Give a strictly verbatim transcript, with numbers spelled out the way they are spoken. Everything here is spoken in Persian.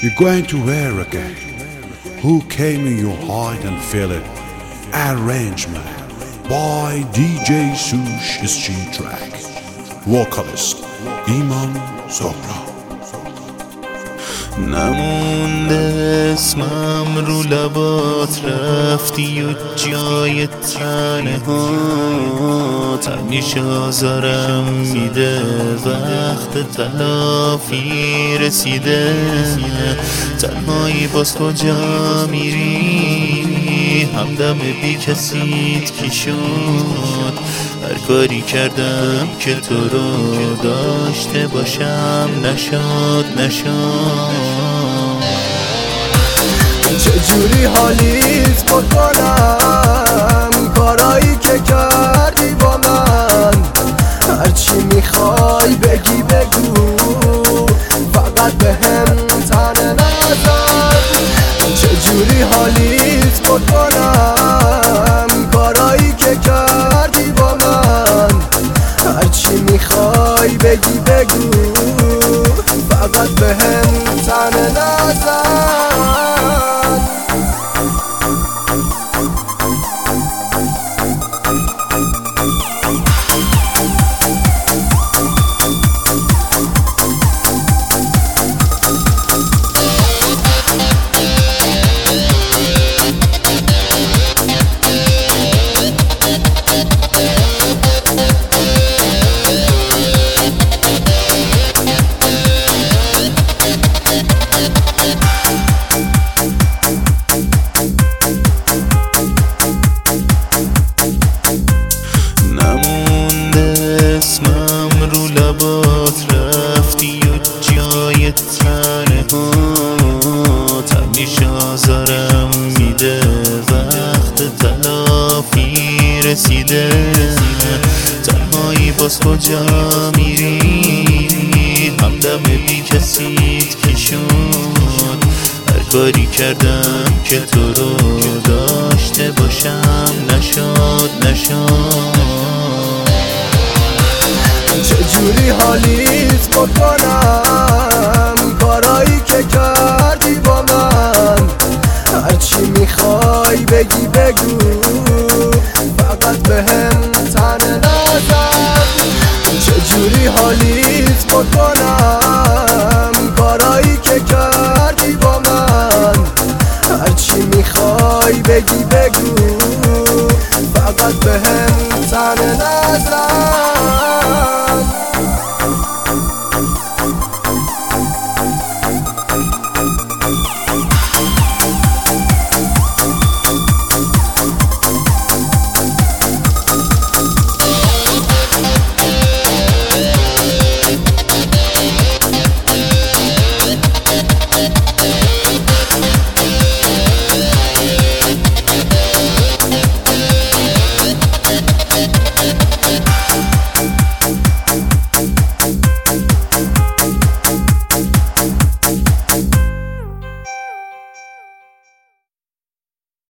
You're going to wear again. Who came in your heart and feel it? Arrangement by D J Sush Street Track. Vocalist ایمان زهرا. نمونده اسمم رو لبات، رفتی و جای تنه هات همیشه آزارم میده، وقت تلافی رسیده. تنهایی باز کجا میری؟ همدم بی کسیت کی شد؟ هر کاری کردم که تو رو داشته باشم نشد نشد. چجوری حالیت بکنم کارایی که کردی با من؟ هرچی میخوای بگی بگو، فقط به هم تنه نزن. چجوری حالیت بکنم کارایی که کردی با من؟ هرچی میخوای بگی بگو، فقط به هم تنه نزن. رفتی و جای تنه هات همیشه آزارم میده، وقت تلافی رسیده. تنهایی باز کجا میری؟ همدم بی کسیت کی شد؟ هر کاری کردم که تو رو داشته باشم نشد نشد. چجوری حالیت بکنم کارایی که کردی با من؟ هرچی میخوای بگی بگو، فقط به هم تنه نزن. چجوری حالیت بکنم کارایی که کردی با من؟ هرچی میخوای بگی